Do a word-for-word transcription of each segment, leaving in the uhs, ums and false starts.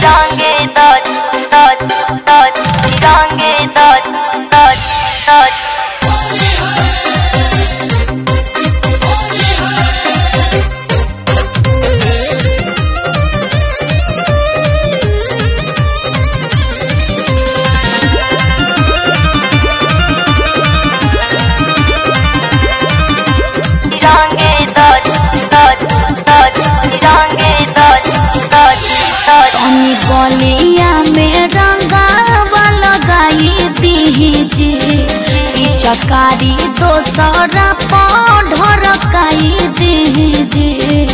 Tirange dot dot dot Tirange dot dot dot तनी गलिया में रंगावा लगाई दीजिए चकारी दोसरा ढरकाई दीजिए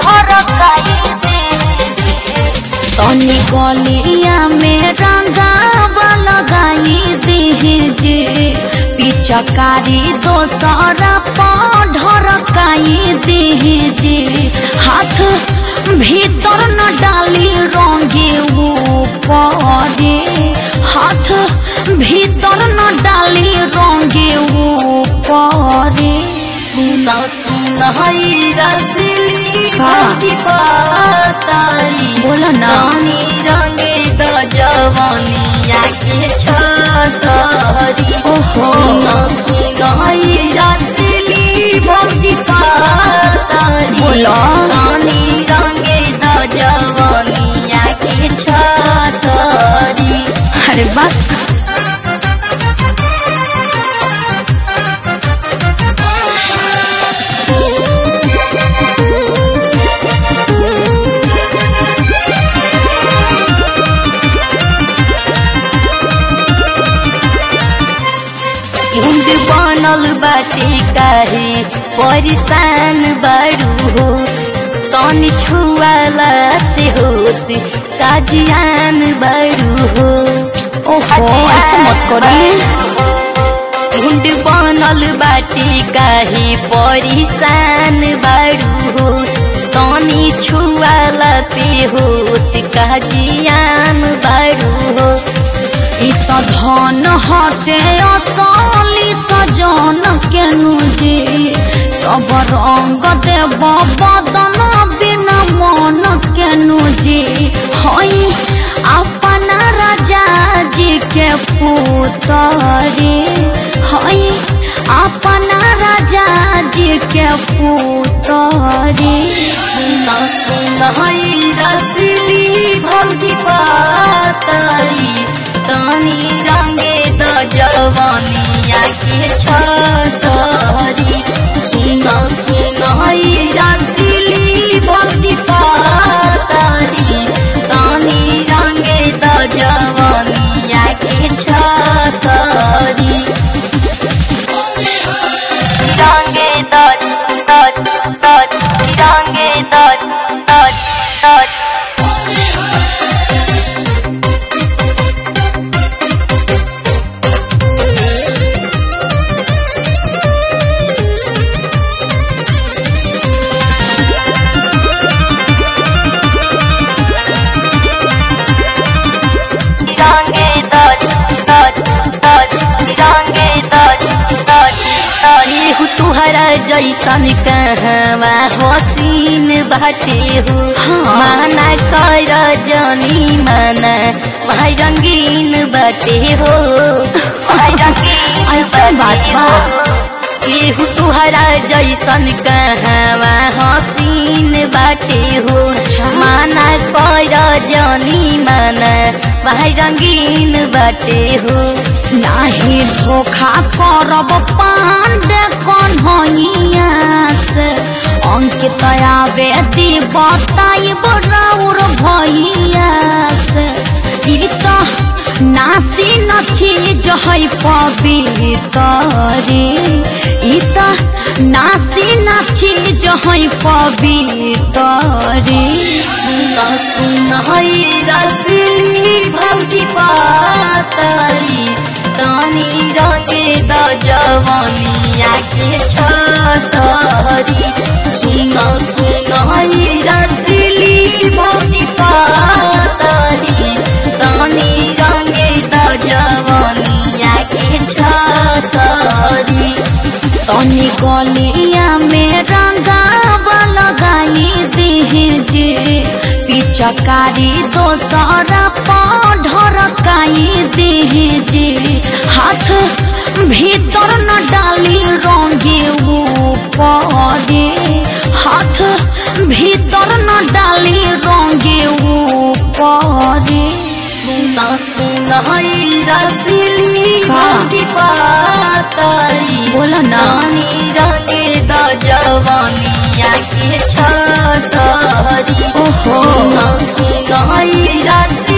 तनी गलिया में रंगावा लगाई दीजिए पिचकारी दोसरा ढरकाई दीजिए हाथ भीतर न डाली रंगे ऊपरे हाथ भीतर न डाली रंगे ऊपरे सुना सुना रसली भौजी बताई बोलो ना रानी रंगे द जवानिया के छतरी ओहो सुना सुना रसली भौजी बताई बोलो रानी रंगे द जवानिया के छतरी अरे बात मुंड बनल बाटे काहे परेशान बारू हो तनी छुआला से होत काजियान बारू हो ओहो ऐसे मत करिए मुंड बनल बाटे काहे परेशान बारू हो तनी छुआला पे होत काजियान बारू हो इत धन हटे असली सजन केनु जे सब रंग देव बदन बिना मन केनु जे हई अपना राजा जी के पुतरे हई अपना राजा जी के पुतरे सुना सुना रसली भौजी पाताई तनी रंगे द जवानिया के छतरी सुना सुना रसली भौजी पाताई तनी रंगे द जवानिया के छतरी रंगे द द द रंगे द द द तुहरा जैसन कहवा हसीन बाटे हो माना कर जनी माना भाई रंगीन बाटे हो भाई रंगीन ऐसा बात बा केहू तुहरा जैसन कहवा हसीन बाटे हो माना कर जनी माना भाई रंगीन बाटे हो नाही धोखा करब पांडे कन्हैया से अंकित आवे दी बताई बराउर भैया से ई तो नासी न चीज है पवितरे ई तो नासी न चीज है पवितरे सुना सुना रसली भौजी पाताई तनी रंगे द जवानिया के छतरी सुना सुना रसली भौजी पाताई तनी रंगे द जवानिया के छतरी तनी गलिया में रंगावा लगाई दीजिए पिचकारी दोसरा पढ़र काई दीजी हाथ भीतर न डाली रंगे ऊपरे हाथ भीतर न डाली रंगे ऊपरे सुना सुना रसीली का? भौजी पातरी बोला ना। रानी रंगे द जवानिया के छतरी ओहो। सुना सुना रसीली